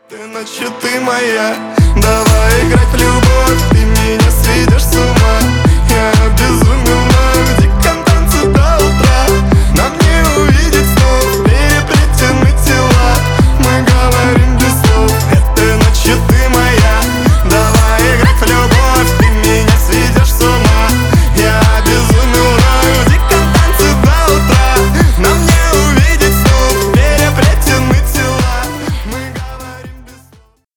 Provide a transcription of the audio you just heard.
Ты ночью, ты моя, давай играть в любовь. Ты меня сведешь с ума, я безумный.